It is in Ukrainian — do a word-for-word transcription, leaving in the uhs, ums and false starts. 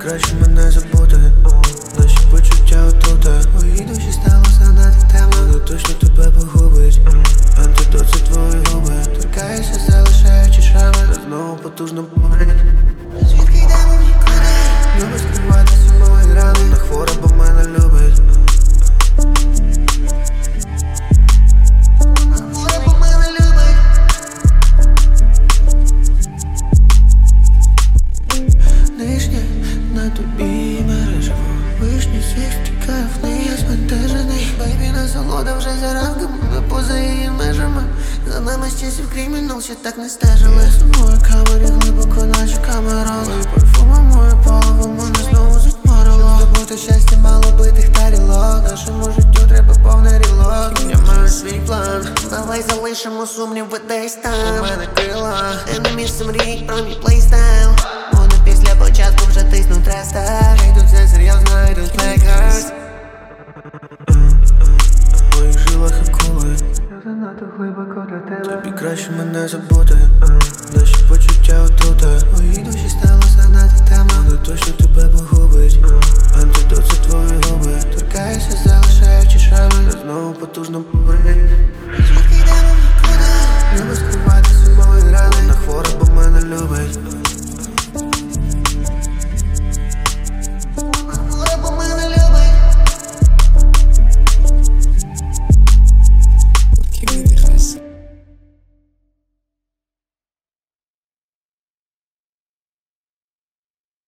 краще мене забути. Наші почуття отута. Мої душі стало згадати тему. Вона точно тебе погубить. Антидот це твої губи. Торкаєшся, залишаючи шрами. Та знову потужно болить. Звідки йдемо в нікуди? Любиш скриватися мої рани. На хвора, бо мене любить. Нижнє на тобі мережево. Вишні світ втікає в неї, я збентежений. Бейбі, насолода вже за рамками, ми поза її межами. За нами з часів кримінал ще так не стежили. З мої камері глибоко, наче камероли. Парфумом моє паливо мене знову затьмарило. Щоб добути щастя, мало битих тарілок. Нашому життю треба повний рілок. Я маю свій план. Давай залишимо сумніви десь там. У мене крила, не на місце мрій про мій плейстайл.